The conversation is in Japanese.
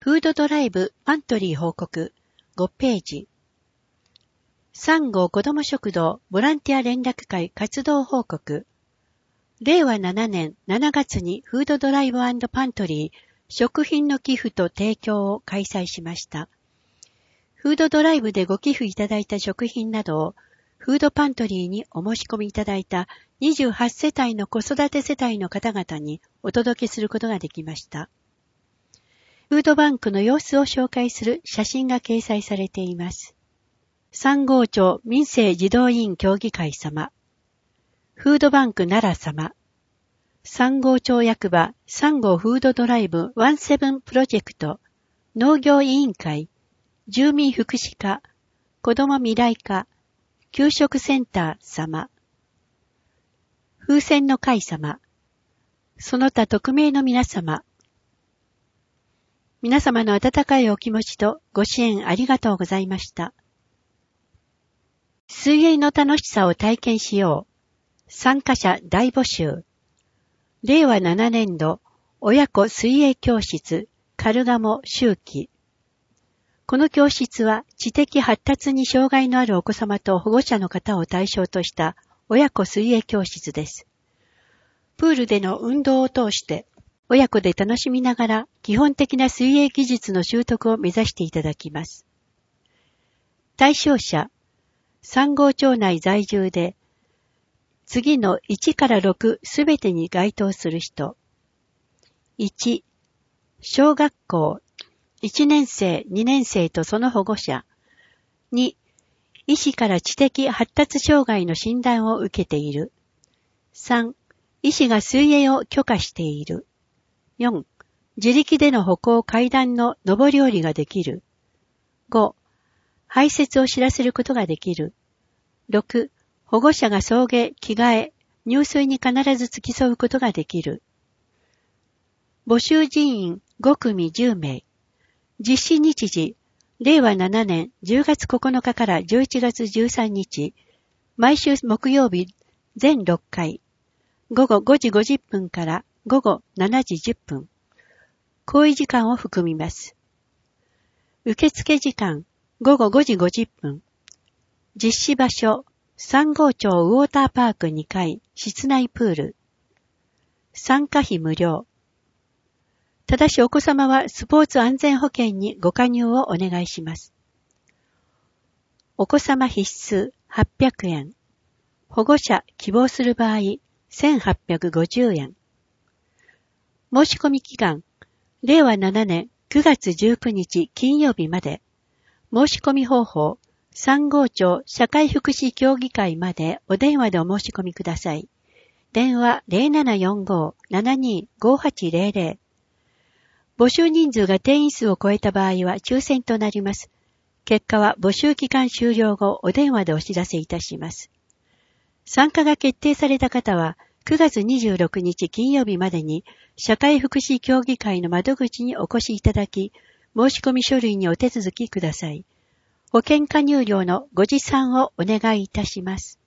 フードドライブパントリー報告5ページ。3号子ども食堂ボランティア連絡会活動報告。令和7年7月にフードドライブ&パントリー食品の寄付と提供を開催しました。フードドライブでご寄付いただいた食品などをフードパントリーにお申し込みいただいた28世帯の子育て世帯の方々にお届けすることができました。フードバンクの様子を紹介する写真が掲載されています。三郷町民生児童委員協議会様、フードバンク奈良様、三郷町役場三郷フードドライブ17プロジェクト農業委員会住民福祉課子ども未来課給食センター様、風船の会様、その他匿名の皆様、皆様の温かいお気持ちとご支援ありがとうございました。水泳の楽しさを体験しよう。参加者大募集。令和7年度親子水泳教室カルガモ秋季。この教室は知的発達に障害のあるお子様と保護者の方を対象とした親子水泳教室です。プールでの運動を通して親子で楽しみながら基本的な水泳技術の習得を目指していただきます。対象者、三郷町内在住で次の1から6すべてに該当する人。1、小学校1年生、2年生とその保護者。2、医師から知的発達障害の診断を受けている。3、医師が水泳を許可している。4、自力での歩行階段の上り下りができる。5、排泄を知らせることができる。6、保護者が送迎、着替え、入水に必ず付き添うことができる。募集人員5組10名。実施日時、令和7年10月9日から11月13日、毎週木曜日全6回、午後5時50分から午後7時10分、行為時間を含みます。受付時間、午後5時50分、実施場所、三郷町ウォーターパーク2階、室内プール、参加費無料。ただしお子様はスポーツ安全保険にご加入をお願いします。お子様必須800円。保護者希望する場合1850円。申し込み期間、令和7年9月19日金曜日まで。申し込み方法、三郷町社会福祉協議会までお電話でお申し込みください。電話 0745-725800。募集人数が定員数を超えた場合は抽選となります。結果は募集期間終了後お電話でお知らせいたします。参加が決定された方は9月26日金曜日までに社会福祉協議会の窓口にお越しいただき、申し込み書類にお手続きください。保険加入料のご持参をお願いいたします。